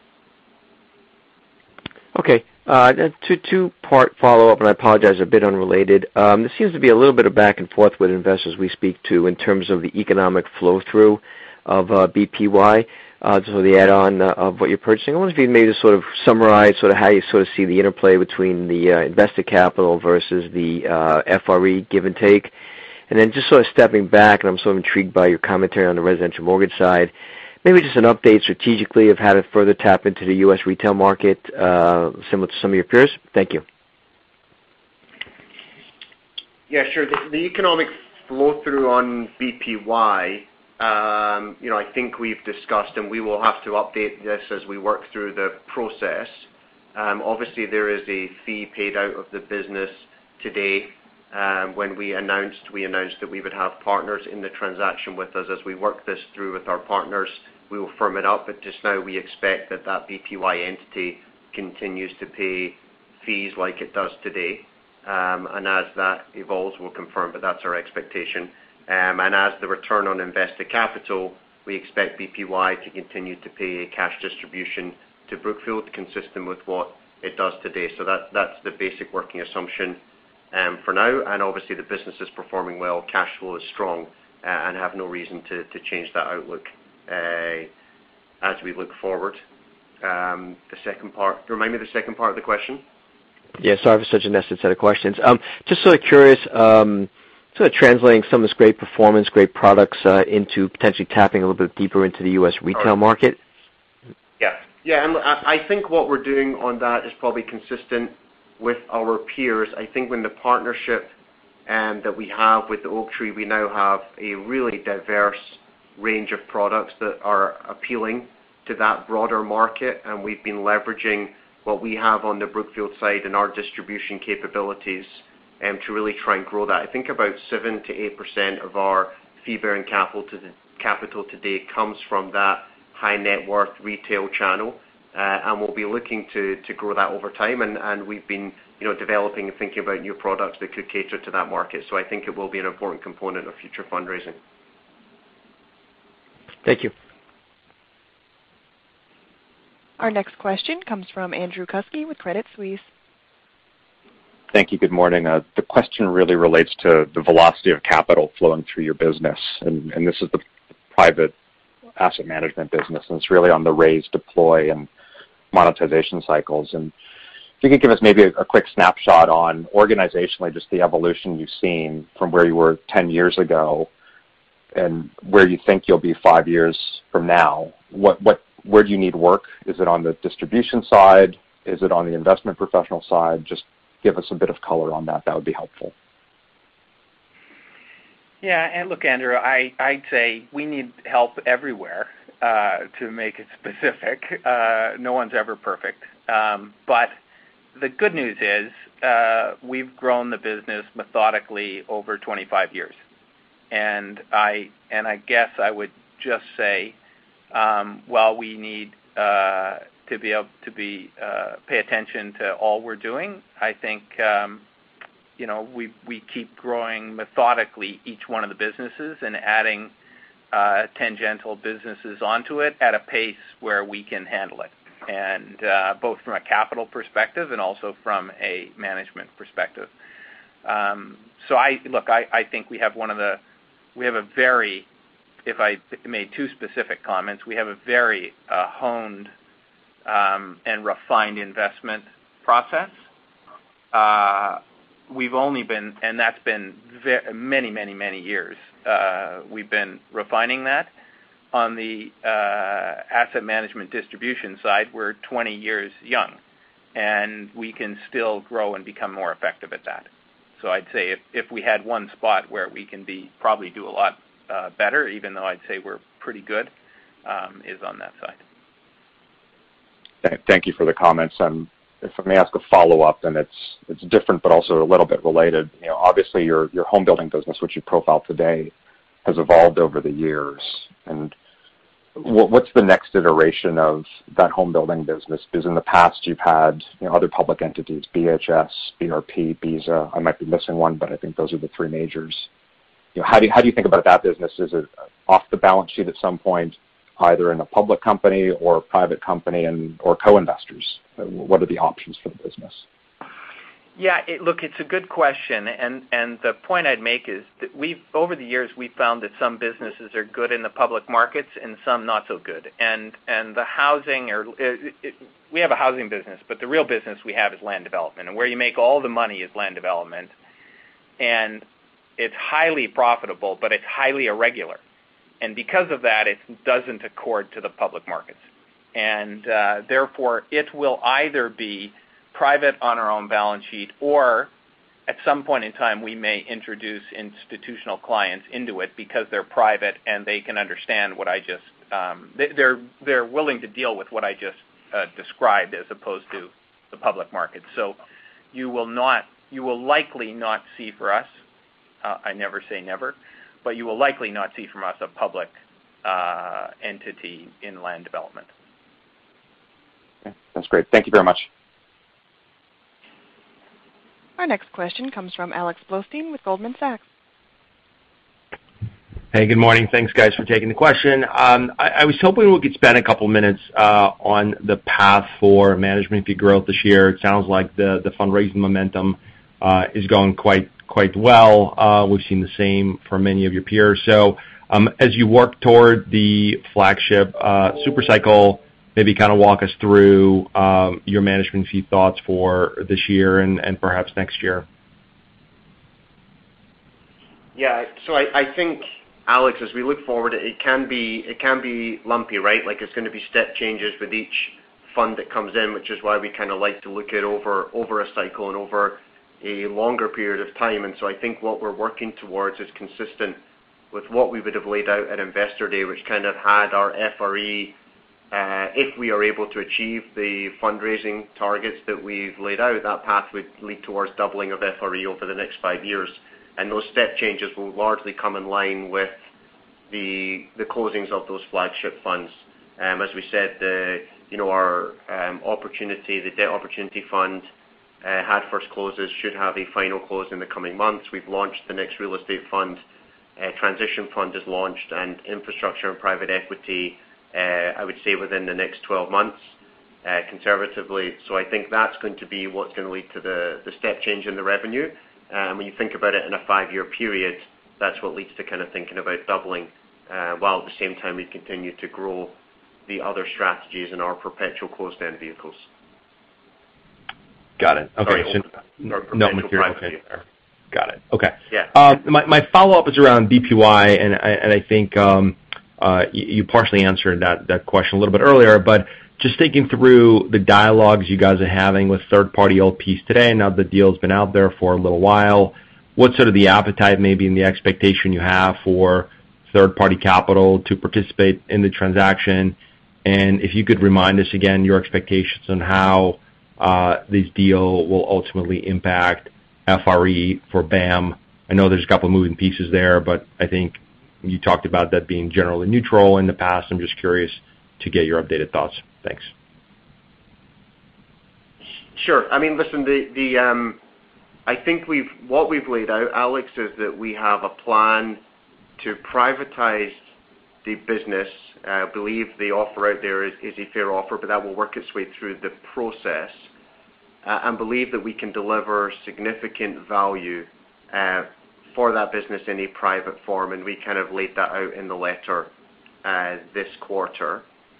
Okay. Two-part follow-up, and I apologize, a bit unrelated. There seems to be a little bit of back and forth with investors we speak to in terms of the economic flow-through of BPY, so the add-on of what you're purchasing. I wonder if you maybe just sort of summarize sort of how you sort of see the interplay between the invested capital versus the FRE give and take. And then just sort of stepping back, and I'm sort of intrigued by your commentary on the residential mortgage side, maybe just an update strategically of how to further tap into the U.S. retail market, similar to some of your peers. Thank you. Yeah, sure. The economic flow-through on BPY, I think we've discussed, and we will have to update this as we work through the process. Obviously, there is a fee paid out of the business today. When we announced that we would have partners in the transaction with us. As we work this through with our partners, we will firm it up, but just now we expect that BPY entity continues to pay fees like it does today. And as that evolves, we'll confirm, but that's our expectation. And as the return on invested capital, we expect BPY to continue to pay a cash distribution to Brookfield consistent with what it does today. So that's the basic working assumption for now. And obviously the business is performing well, cash flow is strong, and have no reason to change that outlook as we look forward. The second part, remind me the second part of the question. Yeah, sorry for such a nested set of questions. Just sort of curious, sort of translating some of this great performance, great products into potentially tapping a little bit deeper into the U.S. retail market. Yeah, and I think what we're doing on that is probably consistent with our peers. I think when the partnership that we have with the Oaktree, we now have a really diverse range of products that are appealing to that broader market, and we've been leveraging what we have on the Brookfield side and our distribution capabilities to really try and grow that. I think about 7 to 8% of our fee-bearing capital today comes from that high net worth retail channel, and we'll be looking to grow that over time. And we've been developing and thinking about new products that could cater to that market. So I think it will be an important component of future fundraising. Thank you. Our next question comes from Andrew Kuske with Credit Suisse. Thank you. Good morning. The question really relates to the velocity of capital flowing through your business, and this is the private asset management business, and it's really on the raise, deploy, and monetization cycles. And if you could give us maybe a quick snapshot on organizationally just the evolution you've seen from where you were 10 years ago and where you think you'll be 5 years from now. Where do you need work? Is it on the distribution side? Is it on the investment professional side? Just give us a bit of color on that. That would be helpful. Yeah, and look, Andrew, I'd say we need help everywhere to make it specific. No one's ever perfect. But the good news is we've grown the business methodically over 25 years. And I guess I would just say, while we need to be able to pay attention to all we're doing, I think we keep growing methodically each one of the businesses and adding tangential businesses onto it at a pace where we can handle it, and both from a capital perspective and also from a management perspective. So I think we have a very, if I made two specific comments, we have a very honed and refined investment process. We've only been, and that's been many years, we've been refining that. On the asset management distribution side, we're 20 years young, and we can still grow and become more effective at that. So I'd say if we had one spot where we can probably do a lot better, even though I'd say we're pretty good, is on that side. Thank you for the comments. If I may ask a follow-up, and it's different but also a little bit related. Obviously your home building business, which you profiled today, has evolved over the years. And what's the next iteration of that home building business? Because in the past you've had other public entities, BHS, BRP, BISA. I might be missing one, but I think those are the three majors. How do you think about that business? Is it off the balance sheet at some point, either in a public company or a private company, or co-investors? What are the options for the business? Yeah, it's a good question, and the point I'd make is that over the years we've found that some businesses are good in the public markets and some not so good. And the housing, we have a housing business, but the real business we have is land development, and where you make all the money is land development, and it's highly profitable, but it's highly irregular. And because of that, it doesn't accord to the public markets. And therefore, it will either be private on our own balance sheet, or at some point in time, we may introduce institutional clients into it because they're private and they can understand what I just, they're willing to deal with what I just described as opposed to the public market. So you will likely not see for us, I never say never, but you will likely not see from us a public entity in land development. Okay, that's great. Thank you very much. Our next question comes from Alex Blostein with Goldman Sachs. Hey, good morning. Thanks, guys, for taking the question. I was hoping we could spend a couple minutes on the path for management fee growth this year. It sounds like the fundraising momentum is going quite well. We've seen the same for many of your peers. So as you work toward the flagship super cycle, maybe kind of walk us through your management fee thoughts for this year and perhaps next year. Yeah, so I think, Alex, as we look forward, it can be lumpy, right? Like it's going to be step changes with each fund that comes in, which is why we kind of like to look at over a cycle and over a longer period of time. And so I think what we're working towards is consistent with what we would have laid out at Investor Day, which kind of had our FRE, if we are able to achieve the fundraising targets that we've laid out, that path would lead towards doubling of FRE over the next 5 years. And those step changes will largely come in line with the closings of those flagship funds. As we said, our the debt opportunity fund had first closes, should have a final close in the coming months. We've launched the next real estate fund. Transition fund is launched, and infrastructure and private equity, I would say within the next 12 months, conservatively. So I think that's going to be what's going to lead to the step change in the revenue. When you think about it in a 5-year period, that's what leads to kind of thinking about doubling, while at the same time we continue to grow the other strategies in our perpetual closed-end vehicles. Got it. Okay. Sorry, No material change there. Got it. Okay. Yeah. My follow-up is around BPY, and I think you partially answered that question a little bit earlier, but just thinking through the dialogues you guys are having with third-party LPs today, now the deal's been out there for a little while, what's sort of the appetite maybe and the expectation you have for third-party capital to participate in the transaction? And if you could remind us again your expectations on how this deal will ultimately impact FRE for BAM. I know there's a couple of moving pieces there, but I think you talked about that being generally neutral in the past. I'm just curious to get your updated thoughts. Thanks. Sure. I mean, listen, I think what we've laid out, Alex, is that we have a plan to privatize the business. I believe the offer out there is a fair offer, but that will work its way through the process, and believe that we can deliver significant value for that business in a private form, and we kind of laid that out in the letter this quarter.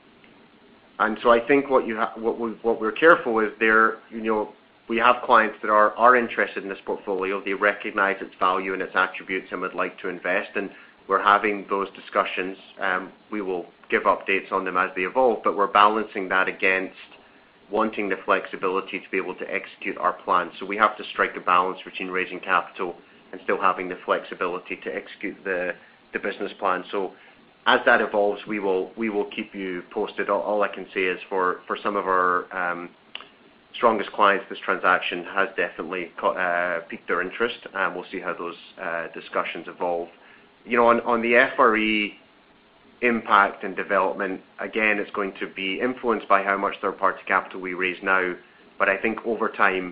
And so I think what we're careful is we have clients that are interested in this portfolio. They recognize its value and its attributes and would like to invest, and we're having those discussions. We will give updates on them as they evolve, but we're balancing that against wanting the flexibility to be able to execute our plan. So we have to strike a balance between raising capital and still having the flexibility to execute the business plan. So as that evolves, we will keep you posted. All I can say is for some of our strongest clients, this transaction has definitely piqued their interest, and we'll see how those discussions evolve. On the FRE impact and development, again, it's going to be influenced by how much third-party capital we raise now. But I think over time,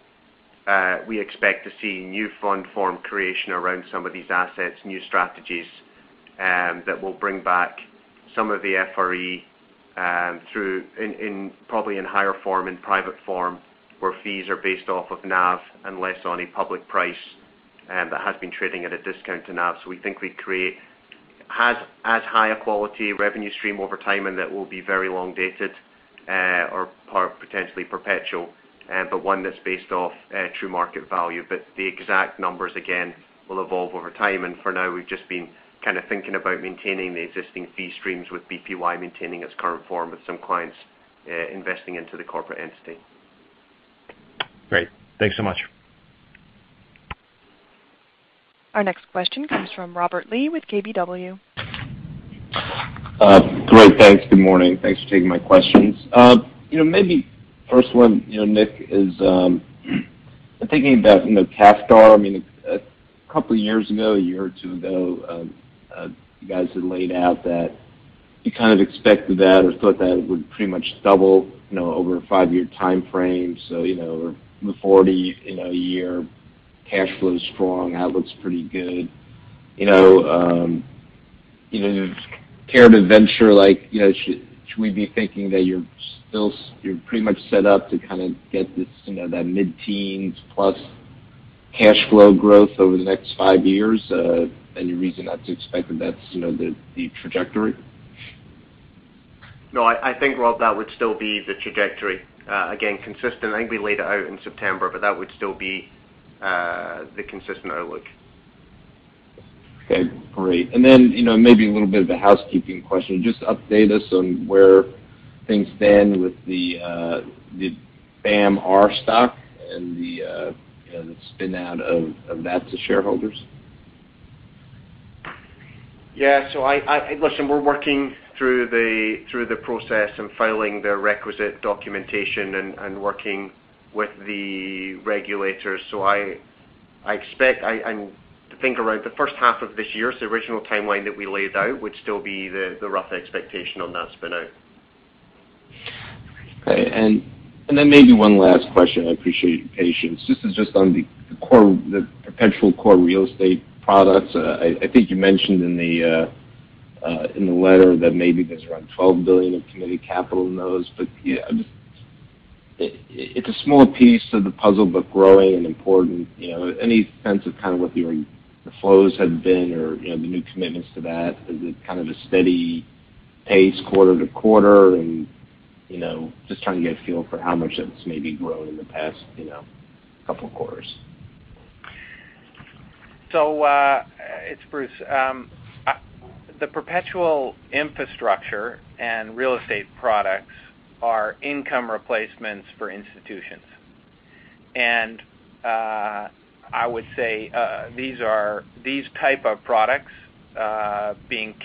we expect to see new fund form creation around some of these assets, new strategies that will bring back some of the FRE through probably in higher form, in private form, where fees are based off of NAV and less on a public price that has been trading at a discount to NAV. So we think we create as high a quality revenue stream over time, and that will be very long dated or potentially perpetual, but one that's based off true market value. But the exact numbers, again, will evolve over time, and for now we've just been kind of thinking about maintaining the existing fee streams, with BPY maintaining its current form, with some clients investing into the corporate entity. Great. Thanks so much. Our next question comes from Robert Lee with KBW. Great, thanks. Good morning. Thanks for taking my questions. Maybe first one, Nick, is thinking about CAFSTAR. I mean, a couple of years ago, a year or two ago, you guys had laid out that you kind of expected that or thought that it would pretty much double, over a 5-year time frame. So, the 40, a year, cash flow is strong, outlook's pretty good. Care to venture, like, should we be thinking that you're pretty much set up to kind of get this, that mid-teens plus cash flow growth over the next 5 years? Any reason not to expect that that's the trajectory? No, I think, Rob, that would still be the trajectory. Again, consistent. I think we laid it out in September, but that would still be the consistent outlook. Okay, great. And then, maybe a little bit of a housekeeping question. Just update us on where things stand with the BAM-R stock and the spin out of that to shareholders. Yeah. So I listen. We're working through the process and filing the requisite documentation and working with the regulators. So I expect I'm to think around the first half of this year. So the original timeline that we laid out would still be the rough expectation on that spin out. Okay, and then maybe one last question. I appreciate your patience. This is just on the perpetual core real estate products. I think you mentioned in the letter that maybe there's around $12 billion of committed capital in those, but yeah, it's a small piece of the puzzle, but growing and important. Any sense of kind of what the flows have been, or the new commitments to that? Is it kind of a steady pace quarter to quarter, and just trying to get a feel for how much it's maybe grown in the past couple of quarters? So it's Bruce. The perpetual infrastructure and real estate products are income replacements for institutions. And I would say these type of products being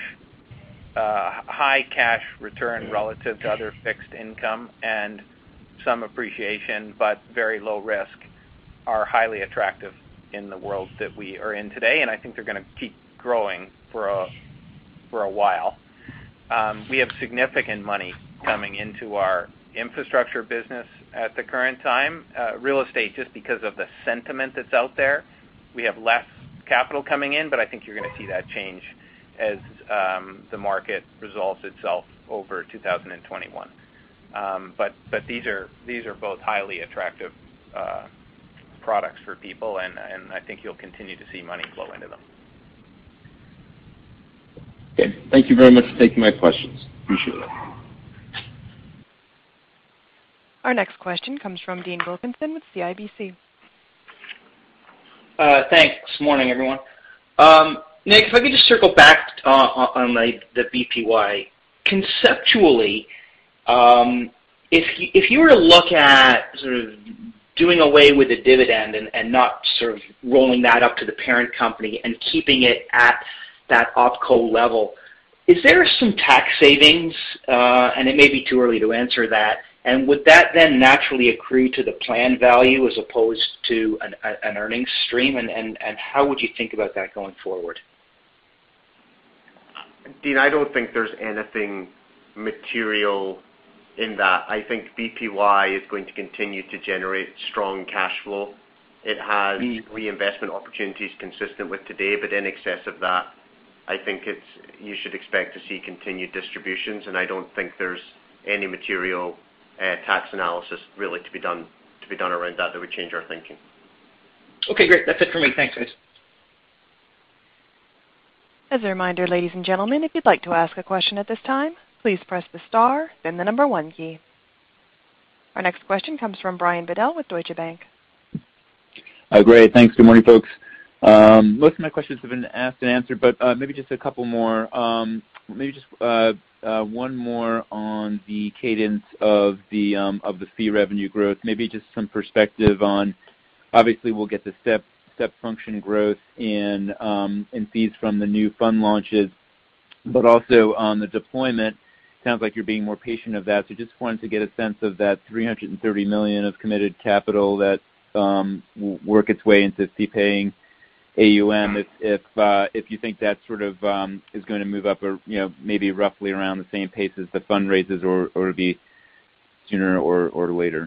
high cash return relative to other fixed income and some appreciation, but very low risk, are highly attractive in the world that we are in today, and I think they're going to keep growing for a while. We have significant money coming into our infrastructure business at the current time. Real estate, just because of the sentiment that's out there, we have less capital coming in, but I think you're going to see that change as the market resolves itself over 2021. But these are both highly attractive products for people, and I think you'll continue to see money flow into them. Okay. Thank you very much for taking my questions. Appreciate it. Our next question comes from Dean Wilkinson with CIBC. Thanks. Morning, everyone. Nick, if I could just circle back on the BPY. Conceptually, if you were to look at sort of doing away with the dividend and not sort of rolling that up to the parent company and keeping it at that OpCo level, is there some tax savings? And it may be too early to answer that. And would that then naturally accrue to the plan value as opposed to an earnings stream? And how would you think about that going forward? Dean, I don't think there's anything material in that. I think BPY is going to continue to generate strong cash flow. It has reinvestment opportunities consistent with today, but in excess of that, I think you should expect to see continued distributions, and I don't think there's any material tax analysis really to be done around that would change our thinking. Okay, great. That's it for me. Thanks, guys. As a reminder, ladies and gentlemen, if you'd like to ask a question at this time, please press the star, then the number 1 key. Our next question comes from Brian Bedell with Deutsche Bank. Great. Thanks. Good morning, folks. Most of my questions have been asked and answered, but maybe just a couple more. Maybe just one more on the cadence of the fee revenue growth. Maybe just some perspective on. Obviously, we'll get the step function growth in fees from the new fund launches, but also on the deployment. Sounds like you're being more patient of that. So just wanted to get a sense of that $330 million of committed capital that will work its way into fee-paying AUM. If you think that sort of is going to move up, or maybe roughly around the same pace as the fundraisers, or be sooner or later.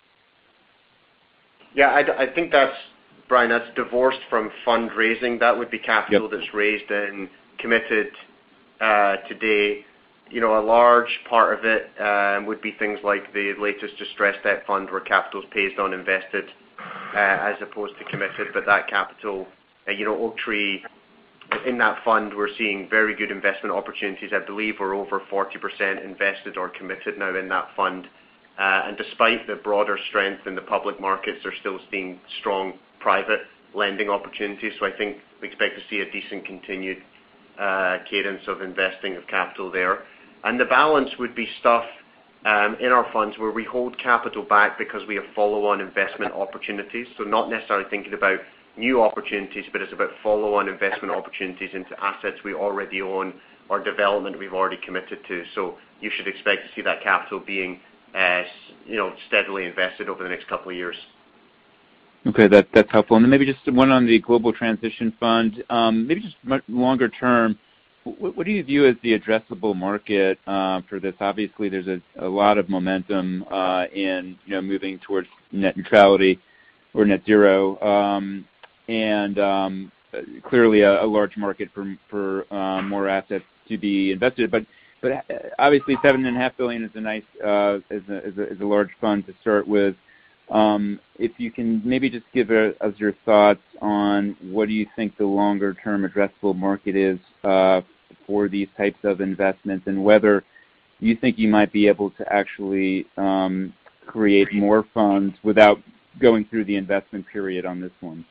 Yeah, I think that's, Brian, that's divorced from fundraising. That would be capital that's raised and committed today. A large part of it would be things like the latest distressed debt fund, where capital is paid on invested as opposed to committed. But that capital, Oaktree, in that fund, we're seeing very good investment opportunities. I believe we're over 40% invested or committed now in that fund. And despite the broader strength in the public markets, they're still seeing strong private lending opportunities. So I think we expect to see a decent continued cadence of investing of capital there. And the balance would be stuff in our funds where we hold capital back because we have follow-on investment opportunities. So not necessarily thinking about new opportunities, but it's about follow-on investment opportunities into assets we already own or development we've already committed to. So you should expect to see that capital being steadily invested over the next couple of years. Okay, that's helpful. And then maybe just one on the Global Transition Fund. Maybe just much longer term, what do you view as the addressable market for this? Obviously, there's a lot of momentum in moving towards net neutrality or net zero, and clearly a large market for more assets to be invested. But obviously, $7.5 billion is a nice is a large fund to start with. If you can maybe just give us your thoughts on what do you think the longer-term addressable market is for these types of investments, and whether you think you might be able to actually create more funds without going through the investment period on this one.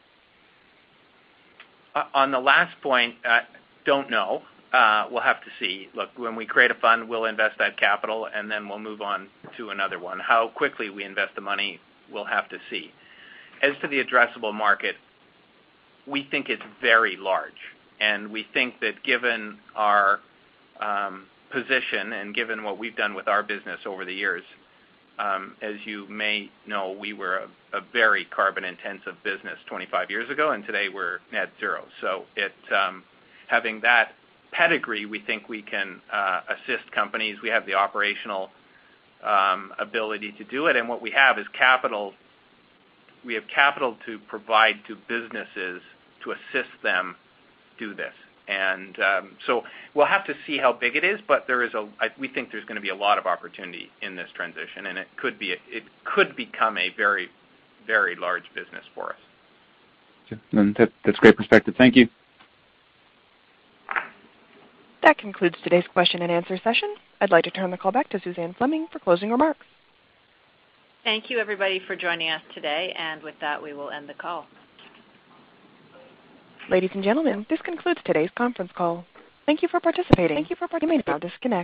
On the last point, don't know. We'll have to see. Look, when we create a fund, we'll invest that capital, and then we'll move on to another one. How quickly we invest the money, we'll have to see. As to the addressable market, we think it's very large, and we think that given our position and given what we've done with our business over the years, as you may know, we were a very carbon-intensive business 25 years ago, and today we're net zero. So having that pedigree, we think we can assist companies. We have the operational ability to do it, and what we have is capital. We have capital to provide to businesses to assist them do this. And so we'll have to see how big it is, but we think there's going to be a lot of opportunity in this transition, and it could become a very, very large business for us. That's great perspective. Thank you. That concludes today's question and answer session. I'd like to turn the call back to Suzanne Fleming for closing remarks. Thank you, everybody, for joining us today, and with that, we will end the call. Ladies and gentlemen, this concludes today's conference call. Thank you for participating. You may now disconnect.